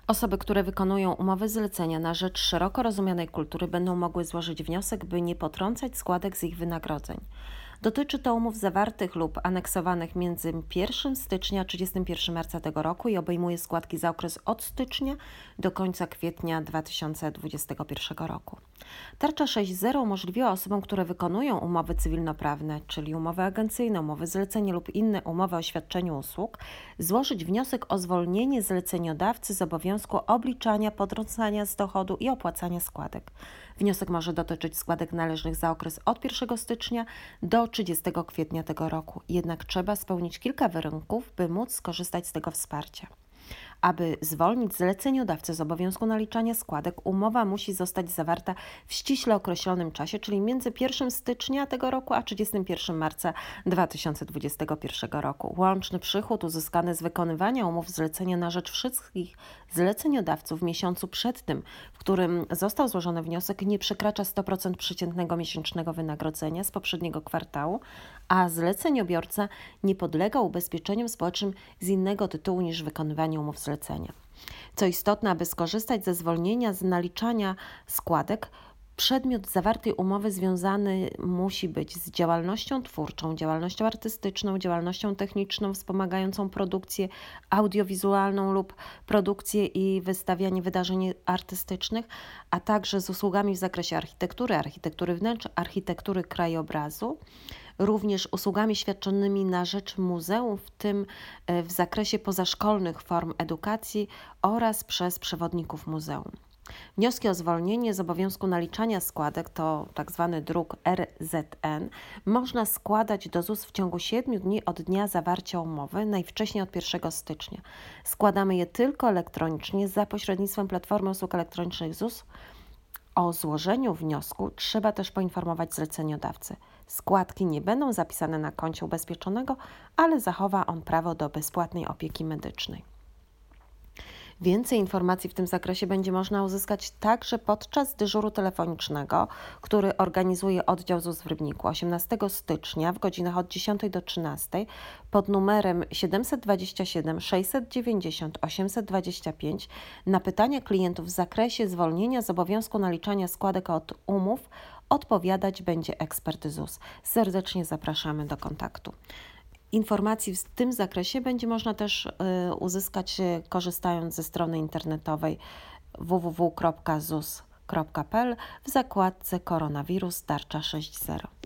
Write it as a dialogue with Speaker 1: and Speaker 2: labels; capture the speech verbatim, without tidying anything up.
Speaker 1: Osoby, które wykonują umowy zlecenia na rzecz szeroko rozumianej kultury, będą mogły złożyć wniosek, by nie potrącać składek z ich wynagrodzeń. Dotyczy to umów zawartych lub aneksowanych między pierwszego stycznia a trzydziestego pierwszego marca tego roku i obejmuje składki za okres od stycznia do końca kwietnia dwa tysiące dwudziestego pierwszego roku. Tarcza sześć zero umożliwiła osobom, które wykonują umowy cywilnoprawne, czyli umowy agencyjne, umowy zlecenie lub inne umowy o świadczeniu usług, złożyć wniosek o zwolnienie zleceniodawcy z obowiązku obliczania, potrącania z dochodu i opłacania składek. Wniosek może dotyczyć składek należnych za okres od pierwszego stycznia do trzydziestego kwietnia tego roku. Jednak trzeba spełnić kilka warunków, by móc skorzystać z tego wsparcia. Aby zwolnić zleceniodawcę z obowiązku naliczania składek, umowa musi zostać zawarta w ściśle określonym czasie, czyli między pierwszego stycznia tego roku a trzydziestego pierwszego marca dwa tysiące dwudziestego pierwszego roku. Łączny przychód uzyskany z wykonywania umów zlecenia na rzecz wszystkich zleceniodawców w miesiącu przed tym, w którym został złożony wniosek, nie przekracza sto procent przeciętnego miesięcznego wynagrodzenia z poprzedniego kwartału, a zleceniobiorca nie podlega ubezpieczeniom społecznym z innego tytułu niż wykonywanie umów zlecenia. Co istotne, aby skorzystać ze zwolnienia z naliczania składek, przedmiot zawartej umowy związany musi być z działalnością twórczą, działalnością artystyczną, działalnością techniczną wspomagającą produkcję audiowizualną lub produkcję i wystawianie wydarzeń artystycznych, a także z usługami w zakresie architektury, architektury wnętrz, architektury krajobrazu, również usługami świadczonymi na rzecz muzeum, w tym w zakresie pozaszkolnych form edukacji oraz przez przewodników muzeum. Wnioski o zwolnienie z obowiązku naliczania składek, to tzw. druk R Z N, można składać do Z U S w ciągu siedmiu dni od dnia zawarcia umowy, najwcześniej od pierwszego stycznia. Składamy je tylko elektronicznie za pośrednictwem Platformy Usług Elektronicznych Z U S. O złożeniu wniosku trzeba też poinformować zleceniodawcę. Składki nie będą zapisane na koncie ubezpieczonego, ale zachowa on prawo do bezpłatnej opieki medycznej. Więcej informacji w tym zakresie będzie można uzyskać także podczas dyżuru telefonicznego, który organizuje oddział Z U S w Rybniku osiemnastego stycznia w godzinach od dziesiątej do trzynastej pod numerem siedem dwa siedem sześć dziewięć zero osiem dwa pięć. Na pytania klientów w zakresie zwolnienia z obowiązku naliczania składek od umów odpowiadać będzie ekspert Z U S. Serdecznie zapraszamy do kontaktu. Informacji w tym zakresie będzie można też y, uzyskać y, korzystając ze strony internetowej w w w kropka z u s kropka p l w zakładce Koronawirus tarcza sześć zero.